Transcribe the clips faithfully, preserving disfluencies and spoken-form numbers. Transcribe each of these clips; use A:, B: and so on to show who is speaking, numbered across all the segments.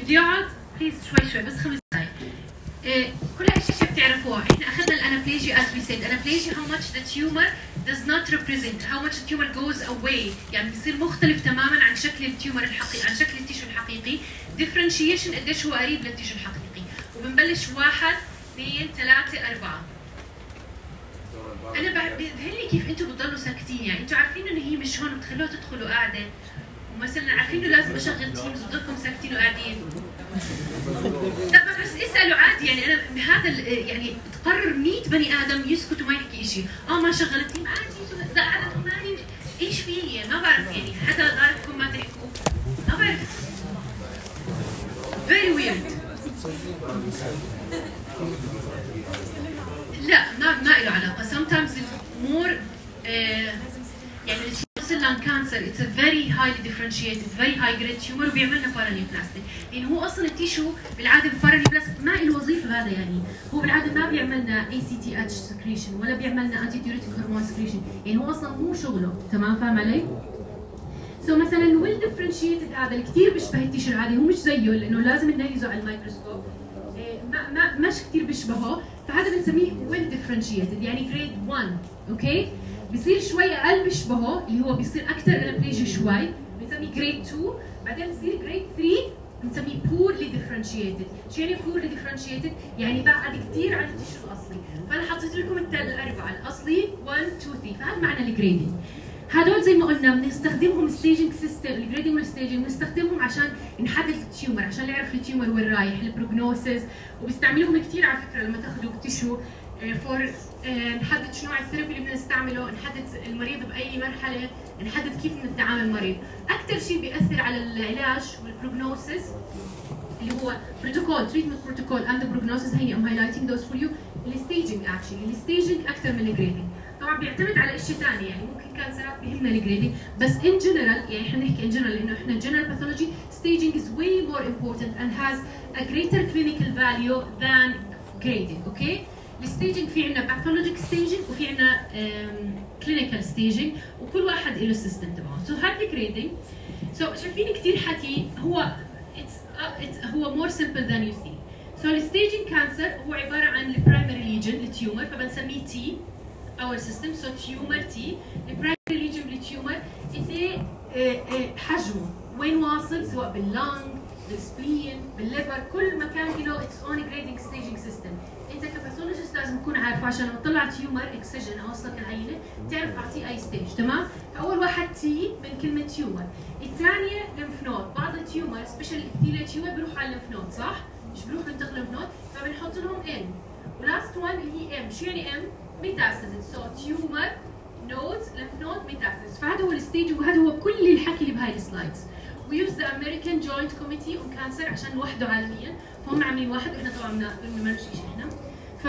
A: بدي يقعد بليز شوي شوي بس خمس دقائق. إيه كل هالاشياء بتعرفوها. احنا اخذنا الانابليجيا as we said. Anaplegia how much the tumor does not represent, how much the tumor goes away. يعني بيصير مختلف تماما عن شكل التيومر الحقيقي، عن شكل التيشو الحقيقي. differentiation قديش هو قريب للتيشو الحقيقي. وبنبلش واحد اثنين ثلاثة أربعة. أنا بيظهر كيف أنتم بتضلوا ساكتين، يعني أنتم عارفين إنه هي مش هون بتخلوها تدخلوا قاعدة، ومثلا عارفين إنه لازم أشغل تيمز وتضلكم ساكتين وقاعدين. لا بس اسألوا عادي، يعني أنا هذا يعني تقرر مية بني آدم يسكتوا ما يحكي شيء، آه ما شغلت تيم عادي، لا عدد ما إيش فيه ما بعرف، يعني حتى غارتكم ما تحكوا ما بعرف. very weird. لا ما ما له علاقة. sometimes more uh, يعني السيل لان كانسر it's a very highly differentiated very high grade tumor وبيعملنا بارانيوبلاستيك، لأنه هو أصلا التيشو بالعادة البارانيوبلاستيك ما له وظيفة هذا، يعني هو بالعادة ما بيعملنا إيه سي تي إتش secretion ولا بيعملنا أنتي ديوريتيك هرمون secretion، يعني هو أصلا مو شغله، تمام فاهم علي؟ سو so مثلا الويل ديفرنشيتد هذا اللي كثير بيشبه التيشو العادي، هو مش زيه لأنه لازم نميزه على الميكروسكوب، ما ما مش كثير بيشبهه، فهذا بنسميه ويل ديفرنشيتد يعني جريد واحد، اوكي؟ بصير شوي اقل بيشبهه اللي هو بيصير اكثر انابليجيا شوي، بنسميه جريد اثنين، بعدين بصير جريد ثلاثة بنسميه بورلي ديفرنشيتد. شو يعني بورلي ديفرنشيتد؟ يعني بعد كثير عن التيشو الاصلي، فانا حطيت لكم الاربعه الاصلي واحد اثنين ثلاثة، فهذا معنى الجريدنج. هدول زي ما قلنا بنستخدمهم ستيجنج سيستم، الجريدنج والستيجنج بنستخدمهم عشان نحدد التيومر، عشان نعرف التيومر وين رايح، البروجنوسيس، وبيستعملوهم كثير على فكره لما تاخذوا تيشو فور نحدد شو نوع الثيرابي اللي بدنا نستعمله، نحدد المريض باي مرحله، نحدد كيف بدنا نتعامل المريض. اكثر شيء بياثر على العلاج والبروجنوسيس اللي هو بروتوكول تريتمنت بروتوكول اند بروجنوسيس، هيني ام هايلايتنج ذوز فور يو. الستيجنج اكشلي الستيجنج اكثر من الجريدنج، طبعا بيعتمد على اشياء ثانيه، يعني ممكن كانسرات بيهمنا الجريدنج، بس ان جنرال يعني احنا نحكي ان جنرال لانه احنا جنرال باثولوجي staging is way more important and has a greater clinical value than grading. اوكي؟ الستيجنج في عندنا باثولوجيك ستيجنج وفي عندنا كلينيكال ستيجنج، وكل واحد له السيستم تبعه. سو هذا الجريدنج، سو شايفين كثير حكي، هو it's, uh, it's, هو more simple than you see. سو الستيجنج كانسر هو عباره عن البرايمري ليجن التيومر، فبنسميه تي our system. so tumor T the primary lesion للتيومر إذا حجمه وين واصل، سواء باللنج بالسبلين بالليفر، كل مكان له its own grading staging system. انت كباثولوجيست لازم تكون عارفه عشان لو طلع تيومر اكسجن او وصلك العينه تعرف اعطيه اي ستيج، تمام؟ فاول واحد تي من كلمه تيومر، الثانيه ليمف نود، بعض التيومر سبيشال ابيثيليال تيومر بيروحوا على الليمف نود صح؟ مش بيروحوا ينتقلوا ليمف نود، فبنحط لهم ان، ولاست وان اللي هي ام. شو يعني ام؟ ميتاستاسيس. سو تيومر نودز lymph node metastasis، فهذا هو الستيج وهذا هو كل الحكي اللي بهاي السلايدز. We use the American Joint Committee on Cancer عشان نوحده عالميا، فهم عاملين واحد واحنا طبعا ما بنمرش شيء احنا. ف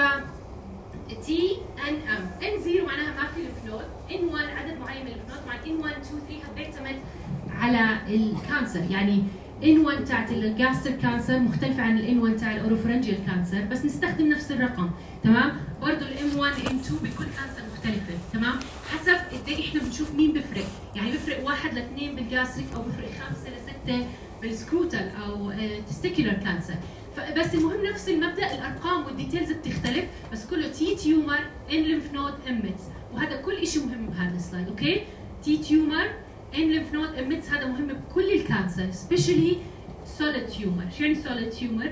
A: تي ان ام، ان صفر معناها ما في lymph node، ان واحد عدد معين من lymph node، مع ان واحد اثنين ثلاثة بيعتمد على الكانسر، يعني ان واحد تاعت الجاستر كانسر مختلفة عن الان واحد تاع الاوروفرنجيال كانسر، بس نستخدم نفس الرقم، تمام؟ برضه الام واحد ام اثنين بكل كانسر مختلفة، تمام؟ حسب قد ايه احنا بنشوف مين بفرق، يعني بفرق واحد لاثنين بالجاستريك او بفرق خمسة لستة بالسكروتال او تستيكولار كانسر، فبس المهم نفس المبدا، الارقام والديتيلز بتختلف، بس كله تي تيومر ان ليمف نود اميتس، وهذا كل شيء مهم بهذا السلايد، اوكي؟ تي تيومر ان ليمف نود اميتس، هذا مهم بكل الكانسر، سبيشالي سوليد تيومر. شو يعني سوليد تيومر؟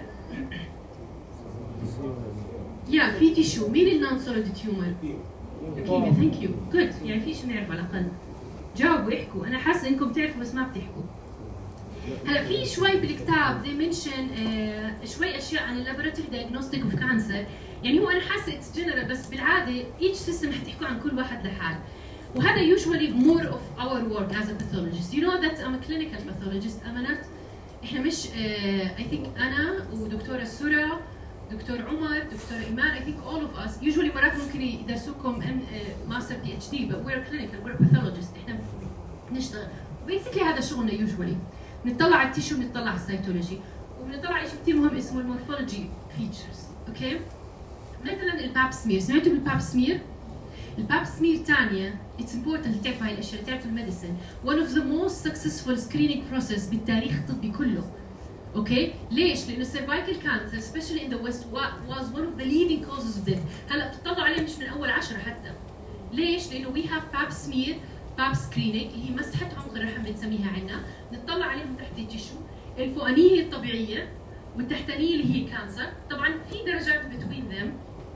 A: يا في تيشو. مين النون سوليد تيومر؟ اوكي ثانك يو جود، يعني في شيء نعرف على الاقل. جاوبوا احكوا، انا حاسه انكم بتعرفوا بس ما بتحكوا. هلا في شوي بالكتاب they mention آه شوي اشياء عن اللابوراتوري دايجنوستيك اوف كانسر، يعني هو انا حاسه اتس جنرال، بس بالعاده each system حتحكوا عن كل واحد لحال، وهذا usually more of our work as a pathologist. You know that I'm a clinical pathologist. أمانات إحنا مش uh, I think أنا ودكتورة سورة، دكتور عمر، دكتورة إيمان، I think all of us usually مرات ممكن يدرسوكم ماستر بي اتش دي، but we're clinical, we're pathologists. إحنا بنشتغل basically هذا شغلنا usually. بنطلع على التيشو، بنطلع على السيتولوجي، وبنطلع على شيء كثير مهم اسمه المورفولوجي فيتشرز، أوكي؟ مثلا الباب سمير، سمعتوا بالباب سمير؟ الباب سمير ثانية it's important تعرفوا هاي الاشياء، تعرفوا الميديسن one of the most successful screening process بالتاريخ الطبي كله. اوكي ليش؟ لانه السيرفايكال كانسر especially in the west was one of the leading causes of death. هلا بتطلعوا عليه مش من اول عشرة حتى. ليش؟ لانه we have pap smear pap screening اللي هي مسحه عمق الرحم بنسميها عندنا، نطلع عليهم تحت التيشو، الفوقانيه هي الطبيعيه والتحتانيه اللي هي كانسر. طبعا في درجات between them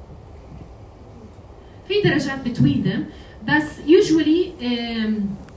A: في درجات between them بس usually um,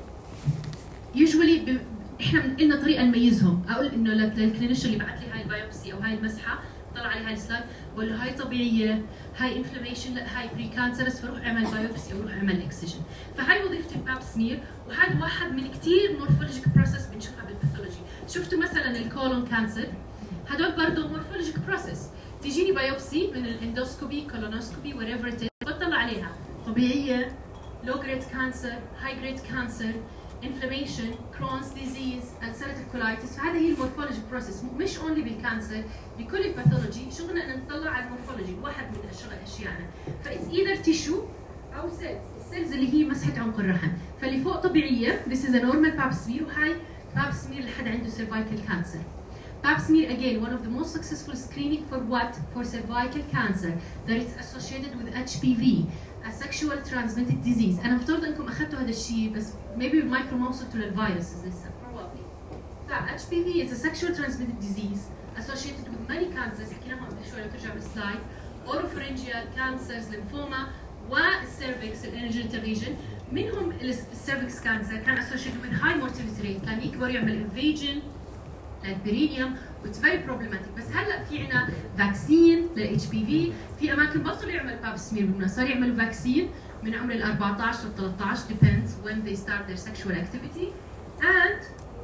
A: usually ب... احنا لنا طريقه نميزهم. اقول انه للكلينيشن اللي بعث لي هاي البايوبسي او هاي المسحه طلع علي هاي السلايد بقول له هاي طبيعيه، هاي انفلاميشن، لا هاي بري كانسرس، فروح اعمل بايوبسي او روح اعمل اكسجن. فهاي وظيفه الباب سمير، وهذا واحد من كثير مورفولوجيك بروسس بنشوفها بالباثولوجي. شفتوا مثلا الكولون كانسر، هدول برضه مورفولوجيك بروسس. تجيني بايوبسي من الاندوسكوبي كولونوسكوبي وريفر بطلع عليها طبيعيه، لو جريد كانسر، هاي جريد كانسر، انفلاميشن، كرونز ديزيز، ulcerative colitis. فهذا هي المورفولوجي بروسس، مش اونلي بالكانسر، بكل الباثولوجي شغلنا ان نطلع على المورفولوجي، واحد من اشيائنا. فايتس ايذر تيشو او سيلز، السيلز اللي هي مسحه عمق الرحم، فاللي فوق طبيعيه this is a normal pap smear، وهاي pap smear لحد عنده cervical cancer. Pap smear again one of the most successful screening for what? For cervical cancer that is associated with H P V, a sexual transmitted disease. أنا مفترض إنكم أخذتوا هذا الشيء بس maybe ما ما وصلتوا للفيروسز لسه probably. ف H P V is a sexual transmitted disease associated with many cancers. حكيناهم قبل شوي لو ترجع بالسلايد. Oropharyngeal cancers, lymphoma والسيرفكس الانرجيتال ريجن. منهم السيرفكس كانسر كان associated with high mortality rate، كان يكبر يعمل invasion للبرينيوم واتس فيري بروبلماتيك. بس هلا في عنا فاكسين للاتش بي في، في اماكن بطلوا يعمل باب سمير بالناس، صار يعملوا فاكسين من عمر ال أربعطعش لل ثلاثطعش depends when they start their sexual activity. And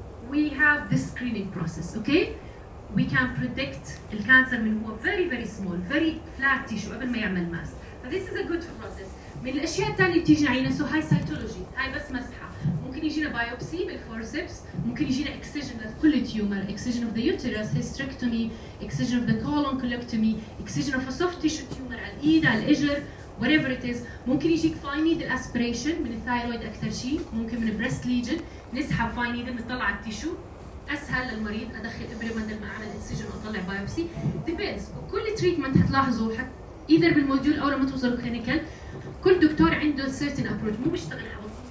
A: we have this screening process, okay? We can predict الكانسر من هو very very small very flat tissue قبل ما يعمل ماس. ف this is a good process. من الاشياء الثانيه اللي بتيجي علينا سو هاي سيتولوجي، هاي بس مسحه. ممكن يجينا بايوبسي بالفورسبس، ممكن يجينا اكسجن لكل تيومر، اكسجن اوف ذا يوتيرس، هيستريكتومي، اكسجن اوف ذا كولون كولكتومي، اكسجن اوف ا سوفت تيشو تيومر على الايد على الاجر whatever it is. ممكن يجيك فاين نيدل اسبريشن من الثايرويد اكثر شيء، ممكن من بريست ليجن، نسحب فاين نيدل نطلع على التيشو، اسهل للمريض ادخل ابره بدل ما اعمل انسجن واطلع بايوبسي. ديبيندز، وكل تريتمنت حتلاحظوا حتى ايذر بالموديول او لما توصلوا كلينيكال كل دكتور عنده سيرتن ابروش، مو بيشتغل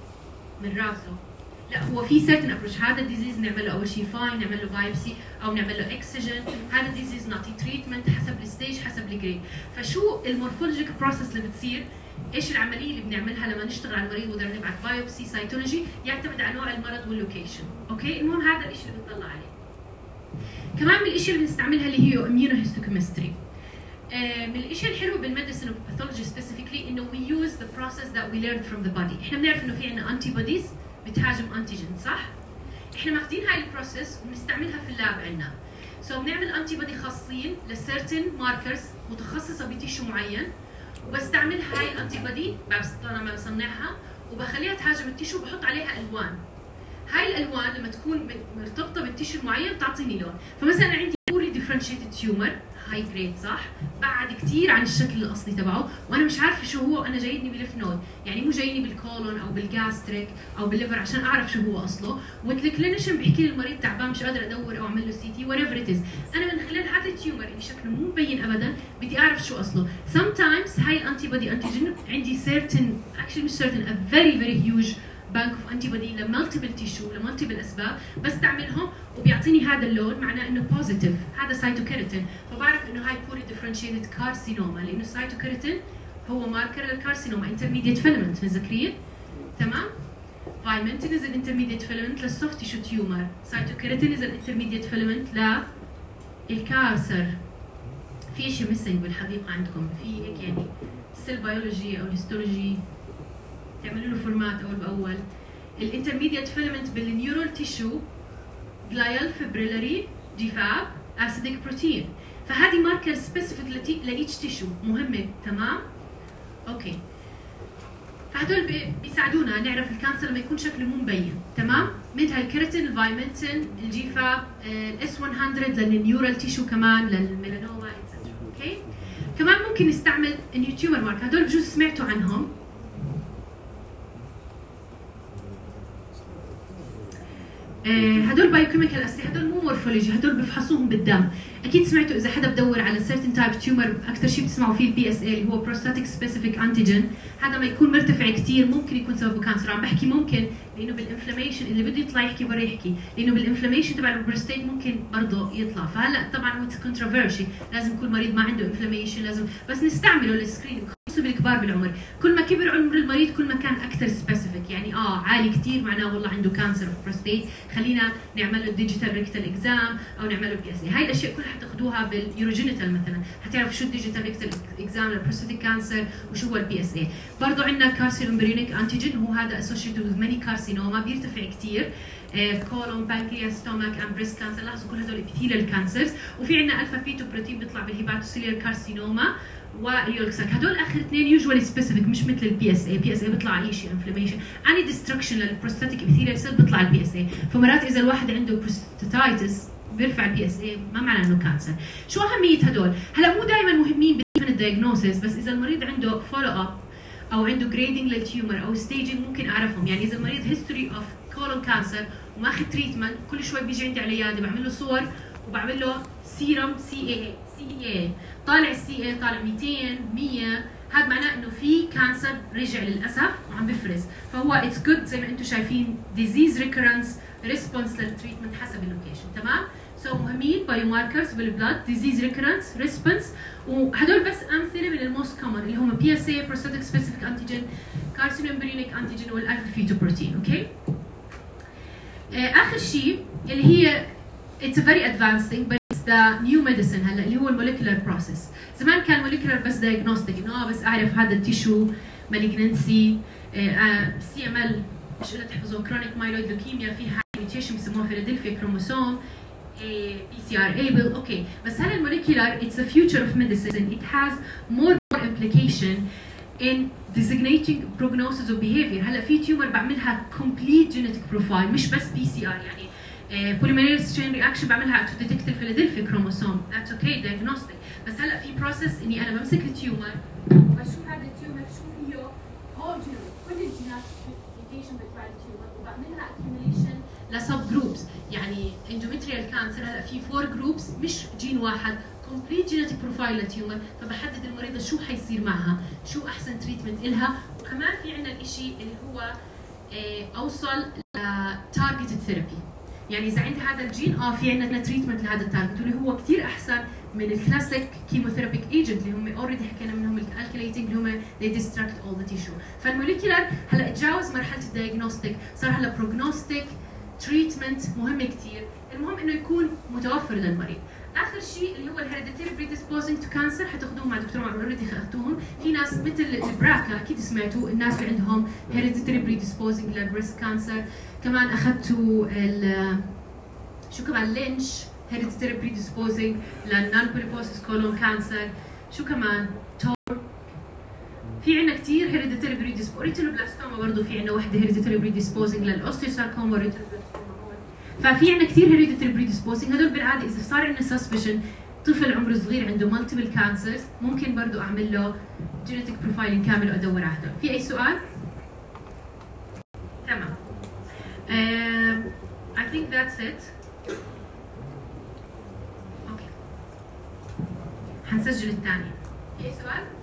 A: من راسه، لا هو في سيرتن ابروش. هذا الديزيز نعمل له اول شيء فاين، نعمل له بايوبسي او نعمل له اكسجن، هذا الديزيز نعطيه تريتمنت حسب الستيج حسب الجريد. فشو المورفولوجيك بروسس اللي بتصير؟ ايش العمليه اللي بنعملها لما نشتغل على المريض وبدنا نبعث بايوبسي سيتولوجي؟ يعتمد على نوع المرض واللوكيشن، اوكي؟ المهم هذا الشيء اللي بنطلع عليه. كمان من الاشياء اللي بنستعملها اللي هي immunohistochemistry. من الاشياء الحلوه بالميديسن وباثولوجي سبيسيفيكلي انه we use the process that we learned from the body. احنا بنعرف انه في عندنا انتي بوديز بتهاجم انتيجين، صح؟ احنا ماخذين هاي البروسيس وبنستعملها في اللاب عندنا. سو so بنعمل انتي بودي خاصين لسيرتن ماركرز متخصصه بتيشو معين، وبستعمل هاي الانتي بودي لما بصنعها وبخليها تهاجم التيشو وبحط عليها الوان. هاي الالوان لما تكون مرتبطه بالتيشو المعين بتعطيني لون. فمثلا عندي بوري ديفرنشيتد تيومر هاي جريد، صح؟ بعد كثير عن الشكل الاصلي تبعه وانا مش عارفه شو هو، وانا جايني بليف نود، يعني مو جايني بالكولون او بالجاستريك او بالليفر عشان اعرف شو هو اصله، والكلينيشن بيحكي لي المريض تعبان مش قادر ادور او اعمل له سي تي whatever it is. انا من خلال هذا التيومر اللي شكله مو مبين ابدا بدي اعرف شو اصله. sometimes هاي الانتي بودي انتيجين عندي certain actually مش certain a very very huge بانك اوف انتي بودي لمالتيبل تيشو لمالتيبل اسباب، بستعملهم وبيعطيني هذا اللون معناه انه بوزيتيف، هذا سايتوكيراتين، فبعرف انه هاي بوري ديفرنشيتد كارسينوما لانه السايتوكيراتين هو ماركر للكارسينوما انترميديت فيلمنت، متذكرين؟ تمام؟ فايمنتين از الانترميديت فيلمنت للسوفت تيشو تيومر، سايتوكيراتين از الانترميديت فيلمنت للكانسر. في شيء ميسنج بالحقيقه عندكم، في هيك يعني سيل بيولوجي او هيستولوجي تعملوا له فورمات اول باول. الانترميديت فيلمنت بالنيورال تيشو جلايال فيبريلاري جيفاب اسيديك بروتين، فهذه ماركر سبيسيفيك لإيتش تيشو مهمه، تمام؟ اوكي، فهدول بيساعدونا نعرف الكانسر لما يكون شكله مو مبين، تمام؟ منها الكيراتين، الفايمنتين، الجيفاب، الاس مية للنيورال تيشو كمان للميلانوما اتسترا، اوكي؟ كمان ممكن نستعمل النيو تيومر مارك، هدول بجوز سمعتوا عنهم. هدول بايوكيميكال اسي، هدول مو مورفولوجي، هدول بفحصوهم بالدم. اكيد سمعتوا اذا حدا بدور على certain type tumor اكثر شيء بتسمعوا فيه البي اس اي اللي هو بروستاتيك سبيسيفيك انتيجين. هذا ما يكون مرتفع كثير ممكن يكون سببه كانسر. عم بحكي ممكن لانه بالانفلاميشن اللي بده يطلع يحكي برا يحكي، لانه بالانفلاميشن تبع البروستات ممكن برضه يطلع. فهلا طبعا اتس كونتروفيرشي، لازم كل مريض ما عنده انفلاميشن لازم بس نستعمله للسكرينينج، خصوصا بالكبار بالعمر. كل ما كبر عمر المريض كل ما كان اكثر سبيسيفيك، يعني اه عالي كثير معناه والله عنده كانسر اوف بروستات، خلينا نعمل له الديجيتال ريكتال اكزام او نعمل له بي اس اي. هاي الاشياء كلها حتاخذوها باليوروجينيتال مثلا، حتعرف شو الديجيتال ريكتال اكزام للبروستاتيك كانسر وشو هو البي اس اي. برضه عندنا كارسينومبريونيك انتيجين، هو هذا اسوشيتد وذ ماني كارسينوما، بيرتفع كثير، كولون بانكرياس ستومك اند بريست كانسر. لاحظوا كل هدول ابيثيليال كانسرز. وفي عندنا الفا فيتو بروتين بيطلع بالهيباتوسيلير كارسينوما واليولكساك. هدول اخر اثنين يوجوالي سبيسيفيك، مش مثل البي اس اي. بي اس اي بيطلع اي شيء انفلاميشن، اني ديستركشن للبروستاتيك ابيثيليال سيل بيطلع البي اس اي. فمرات اذا الواحد عنده بروستاتايتس بيرفع البي اس اي، ما معناه انه كانسر. شو اهميه هدول؟ هلا مو دائما مهمين بالدايجنوسيس، بس اذا المريض عنده فولو اب او عنده جريدنج للتيومر او ستيجنج ممكن اعرفهم. يعني اذا المريض هيستوري اوف كولون كانسر وماخذ تريتمنت، كل شوي بيجي عندي على العياده بعمل له صور وبعمل له سيرم سي اي سي اي، طالع السي اي طالع مئتين مية، هذا معناه انه في كانسر رجع للاسف وعم بفرز. فهو اتس جود زي ما انتم شايفين ديزيز ريكورنس ريسبونس للتريتمنت حسب اللوكيشن. تمام؟ سو so, مهمين بايو ماركرز بالبلاد، ديزيز ريكورنس ريسبونس، وهدول بس امثله من الموست كومن اللي هم بي اس اي، بروستاتيك سبيسيفيك انتيجين، كارسينومبريونيك انتيجين والالفا فيتو بروتين. اوكي؟ اخر شيء اللي هي اتس فيري ادفانسينج بس ذا نيو ميديسن هلا اللي هو الموليكولار بروسيس. زمان كان موليكولار بس دايجنوستيك، انه اه بس اعرف هذا التيشو مالجنسي، سي ام ال مش قلت تحفظوه، كرونيك مايلويد لوكيميا، في حاجه ميوتيشن بسموها فيلادلفيا كروموسوم، بي سي ار ايبل. اوكي، بس هذا الموليكولار اتس ذا فيوتشر اوف ميديسن. ات هاز مور implication in designating prognosis of behavior. هلا في تيومر بعملها complete genetic profile مش بس بي سي ار، يعني uh, polymerase chain reaction بعملها to detect الفيلادلفيا كروموسوم، that's okay diagnostic. بس هلا في process اني انا بمسك التيومر وبشوف هذا التيومر شو فيه whole genome، كل الجينات mutation بتبع التيومر، وبعملها accumulation لسب جروبس. يعني endometrial cancer هلا في four groups مش جين واحد، complete genetic profile للتيومر، فبحدد المريضه شو حيصير معها، شو احسن تريتمنت لها. وكمان في عندنا الشيء اللي هو اه اوصل لتارجتد ثيرابي. يعني اذا عندي هذا الجين اه في عندنا تريتمنت لهذا التارجت، واللي هو كثير احسن من الكلاسيك كيموثيرابيك ايجنت اللي هم اوريدي حكينا منهم الالكيليتنج اللي هم they distract all the tissue. فالموليكولار هلا تجاوز مرحله الدايجنوستيك، صار هلا بروجنوستيك تريتمنت مهم كثير. المهم انه يكون متوفر للمريض. اخر شيء اللي هو الهيريديتري بريديسبوزنج تو كانسر، حتاخذوهم مع دكتور عمر اوريدي اخذتوهم. في ناس مثل البراكا اكيد سمعتوا، الناس اللي عندهم هيريديتري بريديسبوزنج للبريست كانسر. كمان اخذتوا ال شو كمان لينش هيريديتري بريديسبوزنج للنون بوليبوسيس كولون كانسر. شو كمان تور، في عندنا كثير هيريديتري بريديسبوزنج. ريتينوبلاستوما برضه في عندنا وحده هيريديتري بريديسبوزنج للاوستيوساركوما وريتينوبلاستوما. ففي عندنا كثير هيريديتري بريديسبوزنج. هدول بالعاده اذا صار عندنا سسبشن طفل عمره صغير عنده مالتيبل كانسرز ممكن برضه اعمل له جينيتك بروفايلنج كامل وادور على هدول. في اي سؤال؟ تمام. um, I think that's it. اوكي. حنسجل الثاني. في اي سؤال؟